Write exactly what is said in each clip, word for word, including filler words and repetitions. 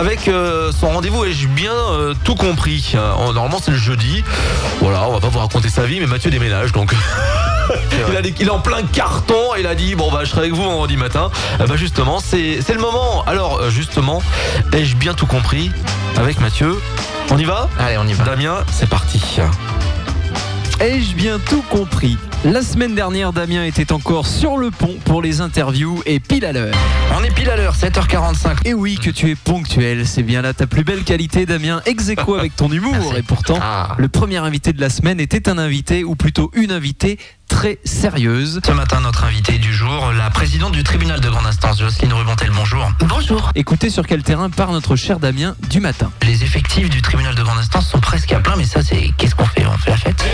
avec euh, son rendez-vous Ai-je bien euh, tout compris. Euh, Normalement c'est le jeudi. Voilà, on va pas vous raconter sa vie, mais Mathieu déménage donc. il, a des, il est en plein carton. Il a dit bon bah je serai avec vous vendredi matin. Euh, bah justement c'est c'est le moment. Alors euh, justement, ai-je bien tout compris avec Mathieu? On y va? Allez, on y va. Damien, c'est parti. Ai-je bien tout compris? La semaine dernière, Damien était encore sur le pont pour les interviews et pile à l'heure. On est pile à l'heure, sept heures quarante-cinq. Et oui, que tu es ponctuel, c'est bien là ta plus belle qualité, Damien, ex aequo avec ton humour. Merci. Et pourtant, Ah. le premier invité de la semaine était un invité, ou plutôt une invitée très sérieuse. Ce matin, notre invité du jour, la présidente du tribunal de grande instance, Jocelyne Rubontel, bonjour. Bonjour. Écoutez sur quel terrain part notre cher Damien du matin. Les effectifs du tribunal de grande instance sont presque à plein, mais ça, c'est qu'est-ce qu'on fait? On fait la fête?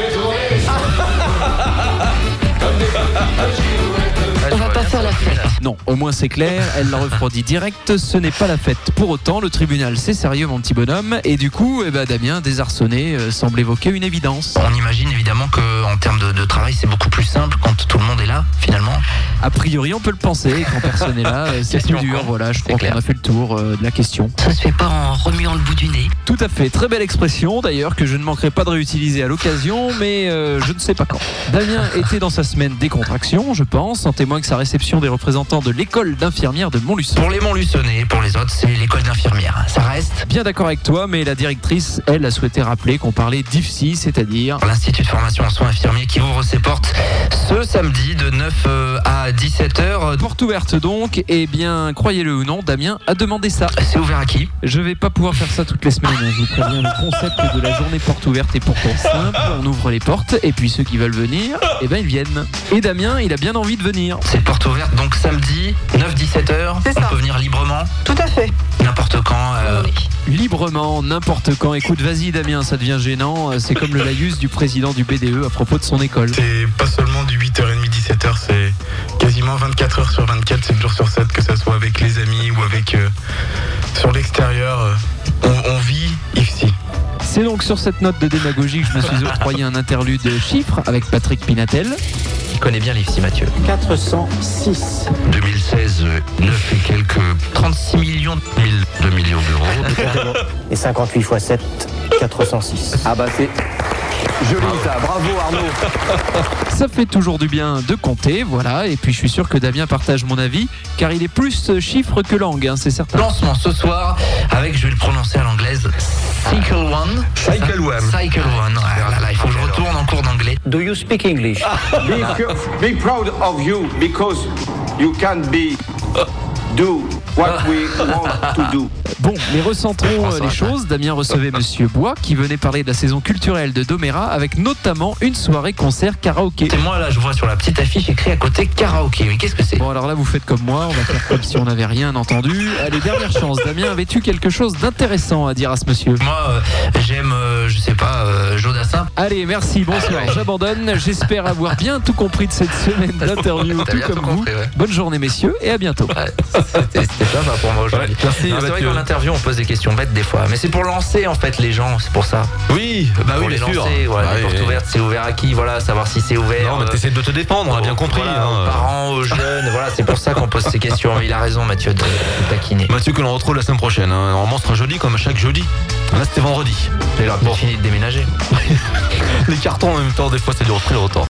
On va pas faire la fête. Non, au moins c'est clair, elle l'a refroidi direct, ce n'est pas la fête. Pour autant, le tribunal c'est sérieux mon petit bonhomme, et du coup, eh ben, Damien, désarçonné, euh, semble évoquer une évidence. On imagine évidemment qu'en termes de, de travail, c'est beaucoup plus simple quand tout le monde est là, finalement. A priori, on peut le penser, quand personne n'est là, euh, c'est Question plus dur, con. voilà, je C'est crois clair. qu'on a fait le tour euh, de la question. Ça se fait pas en remuant le bout du nez. Tout à fait, très belle expression d'ailleurs, que je ne manquerai pas de réutiliser à l'occasion, mais euh, je ne sais pas quand. Damien était dans sa semaine décontraction, je pense, en témoigne sa réception des représentants de l'école d'infirmières de Montluçon. Pour les Montluçonnais, pour les autres, c'est l'école d'infirmière. Ça reste Bien d'accord avec toi, mais la directrice, elle, a souhaité rappeler qu'on parlait d'I F S I, c'est-à-dire l'Institut de formation en soins infirmiers qui ouvre ses portes ce samedi de neuf à dix-sept heures. porte ouverte donc. Et bien, croyez-le ou non, Damien a demandé ça. C'est ouvert à qui? Je vais pas pouvoir faire ça toutes les semaines, hein, je vous préviens, le concept de la journée porte ouverte est pourtant simple, on ouvre les portes, et puis ceux qui veulent venir, eh ben ils viennent. Et Damien, il a bien envie de venir. C'est porte ouverte donc samedi, neuf à dix-sept heures. C'est On ça. peut venir librement, Tout à fait. n'importe quand. euh, Librement, n'importe quand. Écoute, vas-y Damien, ça devient gênant, c'est comme le laïus du président du B D E à propos de son école. C'est pas seulement du huit heures trente, dix-sept heures, c'est quasiment vingt-quatre heures sur vingt-quatre, sept jours sur sept, que ça soit avec les amis ou avec euh, sur l'extérieur. euh, on, on vit ici. C'est donc sur cette note de démagogie que je me suis octroyé un interlude de chiffres avec Patrick Pinatel. Il connaît bien l'I F S I, Mathieu. quatre cent six. deux mille seize, neuf et quelques, trente-six millions, deux millions d'euros. Et cinquante-huit fois sept, quatre cent six. Ah bah c'est joli ça, bravo Arnaud. Ça fait toujours du bien de compter, voilà. Et puis je suis sûr que Damien partage mon avis, car il est plus chiffre que langue, hein, c'est certain. Lancement ce soir avec, je vais le prononcer à l'anglaise, Cycle One. Cycle One. Cycle One. Ouais, là, là, il faut que je retourne en cours d'anglais. Do you speak English? Be, be proud of you because you can be do what we want to do. Bon, mais recentrons François, euh, les choses. Damien recevait Monsieur Bois, qui venait parler de la saison culturelle de Domérat, avec notamment une soirée-concert karaoké. C'est moi là, je vois sur la petite affiche écrit à côté karaoké. Mais qu'est-ce que c'est? Bon, alors là, vous faites comme moi, on va faire comme si on n'avait rien entendu. Allez, dernière chance. Damien, avais-tu quelque chose d'intéressant à dire à ce monsieur? Moi, euh, j'aime, euh, je sais pas, euh, Jodassin. Allez, merci, bonsoir, j'abandonne. J'espère avoir bien tout compris de cette semaine d'interview, T'as tout bien comme tout vous. compris, ouais. Bonne journée, messieurs, et à bientôt. Ouais, c'était c'était ça bah, pour moi aujourd'hui. Ouais, merci, Non, c'est vrai Mathieu. qu'en interview, on pose des questions bêtes des fois, mais c'est pour lancer en fait les gens, c'est pour ça. Oui, bah pour oui, les bien sûr. lancer, voilà, Bah les oui, portes oui. ouvertes, c'est ouvert à qui, voilà, savoir si c'est ouvert. Non, mais euh, t'essaies de te défendre, on a bien compris. voilà, hein. aux parents, aux jeunes, voilà, c'est pour ça qu'on pose ces questions. Il a raison, Mathieu, de, de taquiner. Mathieu que l'on retrouve la semaine prochaine. hein. Normalement, ce sera jeudi comme chaque jeudi. Là, c'était vendredi. Il a Bon. fini de déménager. Les cartons en même temps, des fois, ça dure très longtemps.